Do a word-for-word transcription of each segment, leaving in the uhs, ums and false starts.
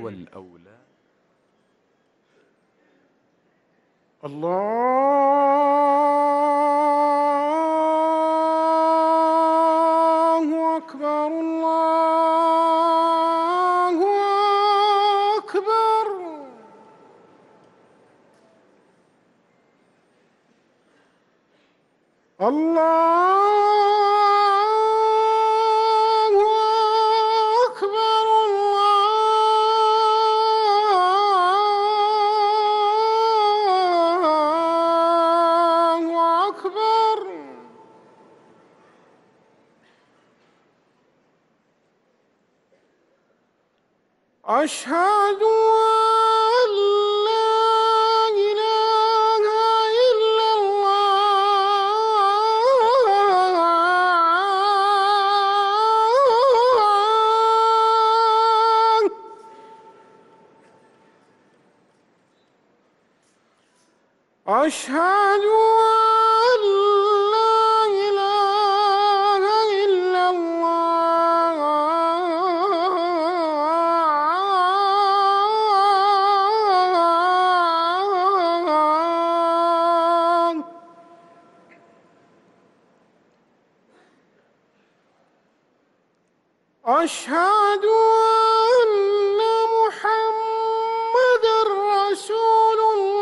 والأولاد. الله أكبر الله أكبر. الله أكبر الله أكبر. أشهد أن لا إله إلا الله. أشهد أن لا إله إلا الله. أشهد أن محمدًا رسول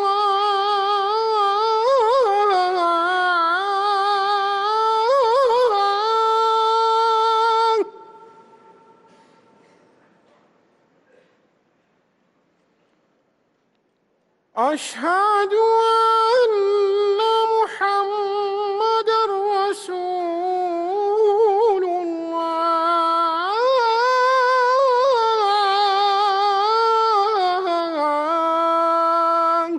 الله. أشهد أن محمدًا رسول الله.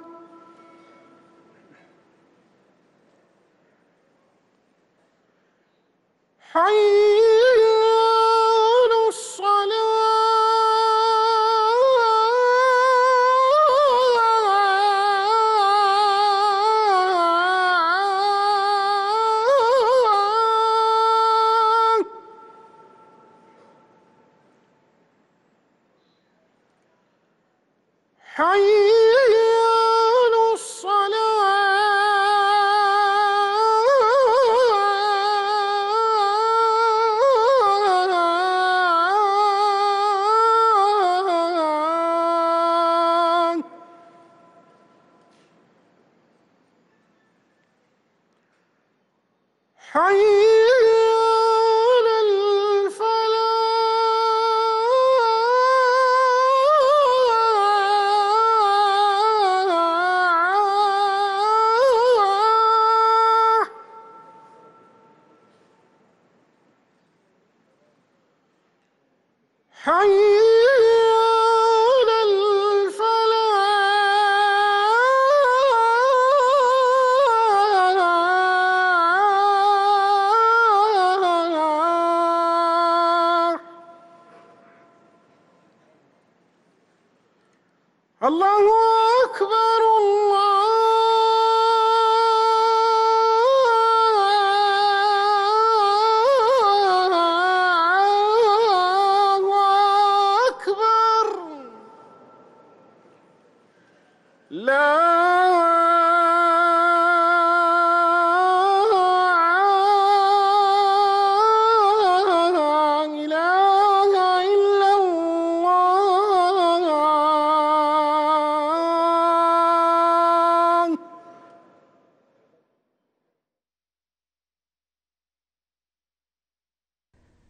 حي على الصلاة. حي على الصلاة. حي على الفلاح. حي على الفلاح. الله أكبر الله أكبر. لا